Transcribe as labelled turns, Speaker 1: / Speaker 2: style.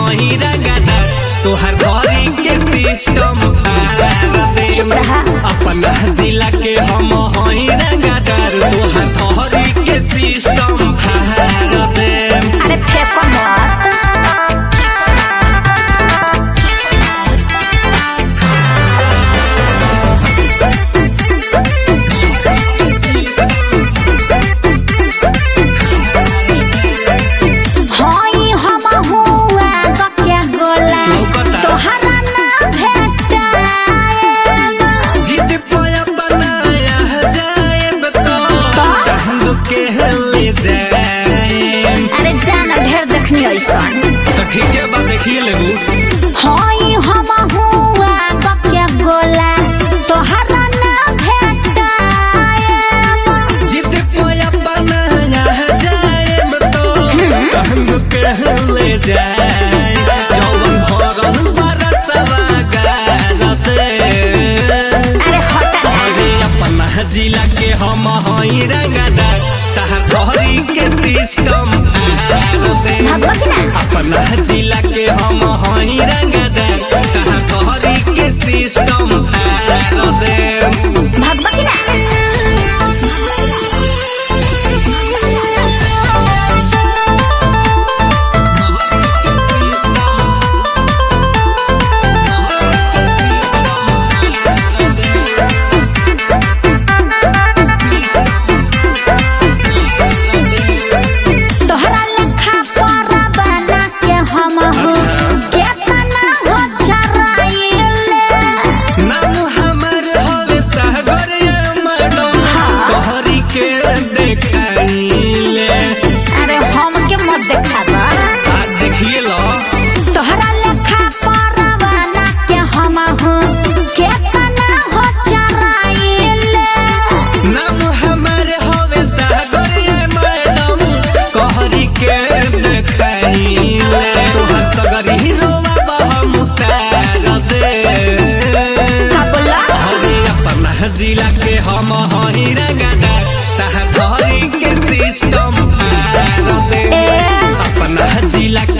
Speaker 1: हई रंगदार तोहर घरी के सिस्टम अपना जिला के हम हई रंगदार तोहर घरी के सिस्टम
Speaker 2: अरे फेंको मत अरे जाना ढेर देखनी ऐसा
Speaker 1: तो ठीक है बात देखिए लेबू
Speaker 2: हई हम हुआ बके गोला तोहरा ना भेटाए
Speaker 1: जित कोया बनाया जाएब तो कहंग के ले जाए जौवन भरल बरसवा गारते
Speaker 2: अरे हटा
Speaker 1: अरे अपना जिला के हम हई रंगदार तहर घरी के सिस्टम अपना जिला के हम हई रंगदार तहर घरी के सिस्टम
Speaker 2: अरे हम के मत देखाबा
Speaker 1: आज देखिए लो
Speaker 2: तोहरा लेखा परवाना के हम हूँ केतना हो चराइले
Speaker 1: नाम हमारे होवे सागरिया मैडम कहरी के देखाइले तोहर सगरी रोवा हम उतार दे अरे अपना जिला के हम हई रंगदार तहर घरी के सिस्टम अपना जिला